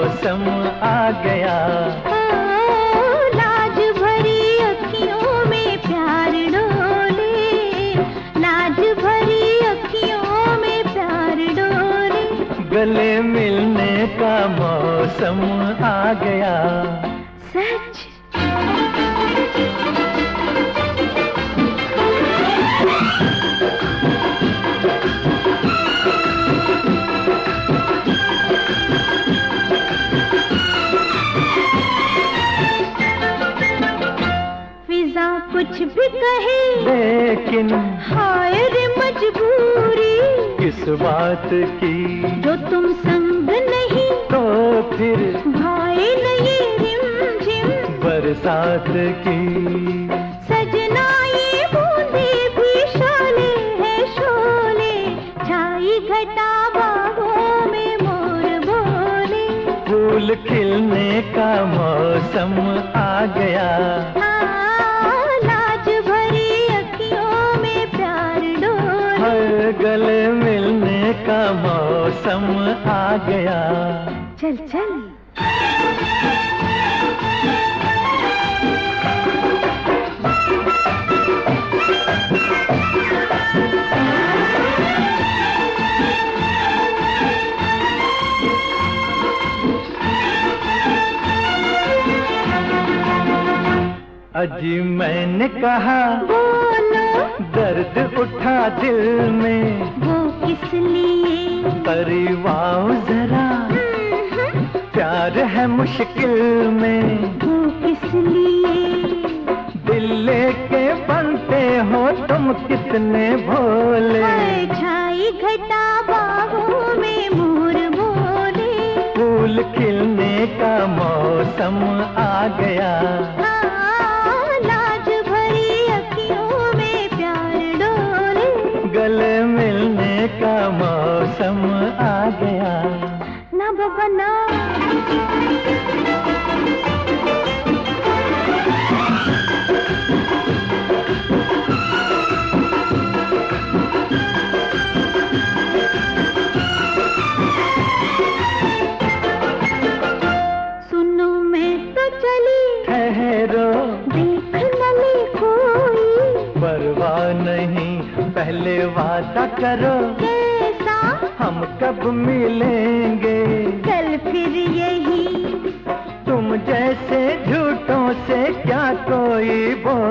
मौसम आ गया। लाज भरी अखियों में प्यार डोले, लाज भरी अखियों में प्यार डोले। गले मिलने का मौसम आ गया। सच कुछ भी कहे लेकिन हाय रे मजबूरी किस बात की, जो तुम संग नहीं तो फिर भाई नहीं रिमझिम बरसात की। सजना ये बूंदे भी शोले है शोले, छाई घटा बाहों में मोर बोले। फूल खिलने का मौसम आ गया। गले मिलने का मौसम आ गया। चल चल अजी मैंने कहा बोलो, दर्द उठा दिल में, वो किस लिए? करीब आओ जरा, प्यार है मुश्किल में, वो किस लिए? दिल लेके बनते हो तुम कितने भोले। छाई घटा बाहों में मोर बोले। फूल खिलने का मौसम आ गया। गले मिलने का मौसम आ गया। ना बाबा ना, सुनो मैं तो चली, ठहरो देख न ले कोई, परवाह नहीं पहले वादा करो। कैसा? हम कब मिलेंगे? कल फिर यही। तुम जैसे झूठों से क्या कोई बोल